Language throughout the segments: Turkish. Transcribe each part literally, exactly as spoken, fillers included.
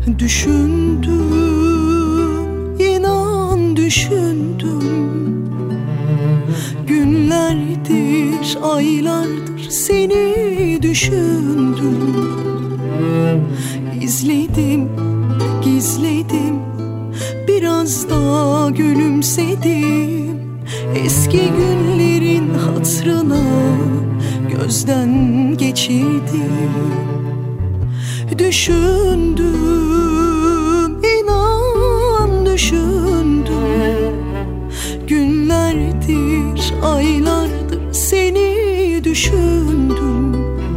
Düşündüm, inan düşündüm. Günlerdir, aylardır seni düşündüm. İzledim, gizledim, biraz daha gülümsedim. Eski günlerin hatırına gözden geçirdim. Düşündüm, inan düşündüm. Günlerdir, aylardır seni düşündüm.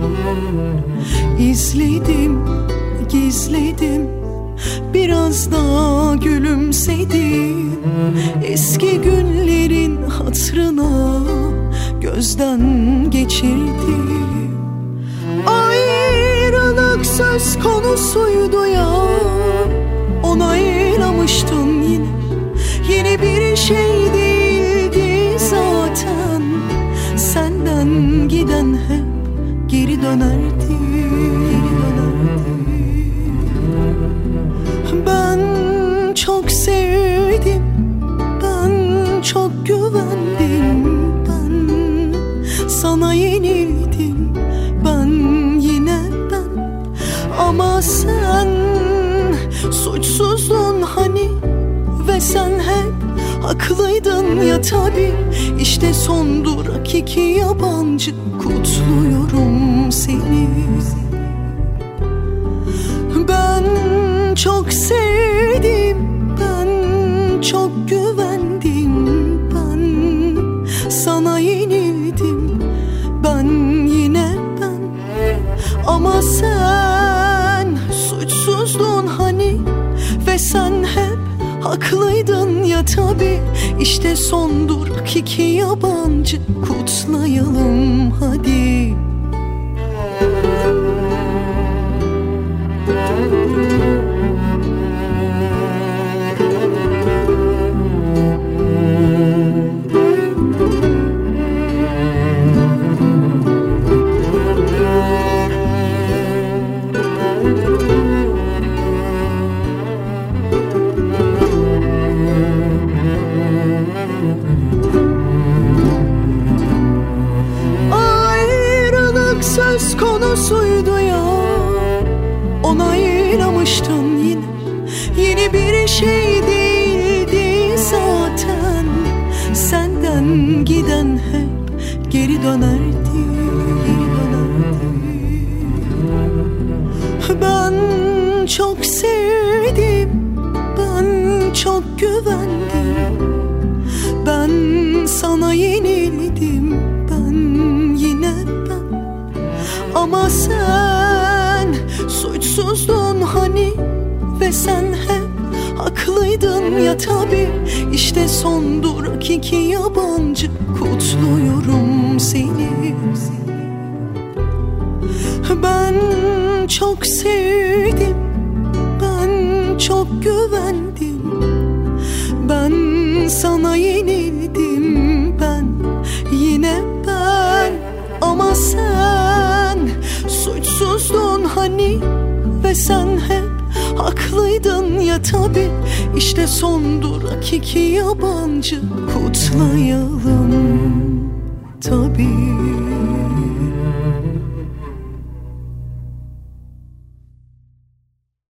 İzledim, gizledim, biraz daha gülümsedim. Eski günlerin hatırına gözden geçirdim. Ayrılık söz konusuydu ya, onaylamıştın yine. Yeni bir şey değildi zaten. Senden giden hep geri dönerdi, geri dönerdi. Ben çok sevdim, ben çok güvendim. Ben sana yenildim, ben yine ben. Ama sen suçsuzdun hani, ve sen hep haklıydın ya tabi. İşte son durak iki yabancı, kutluyorum seni. Ben çok sevdim, ben çok güvendim. Ben sana yenildim, ben yine ben. Ama sen suçsuzdun hani, ve sen hep haklıydın ya tabi. İşte son durak iki yabancı, kutlayalım hadi. Söz konusuydu ya, onaylamıştın yine. Yeni bir şey değildi zaten. Senden giden hep geri dönerdi, geri dönerdi. Ben çok sevdim, ben çok güvendim. Ben sana yenildim, ben yine ben. Ama sen suçsuzdun hani, ve sen hep haklıydın ya tabi. İşte son durak iki yabancı, kutluyorum seni. Ben çok sevdim, ben çok güvendim. Ben sana yenildim, ben yine ben. Ama sen suçsuzdun hani, ve sen hep haklıydın ya tabi. İşte son durak iki yabancı, kutlayalım tabi.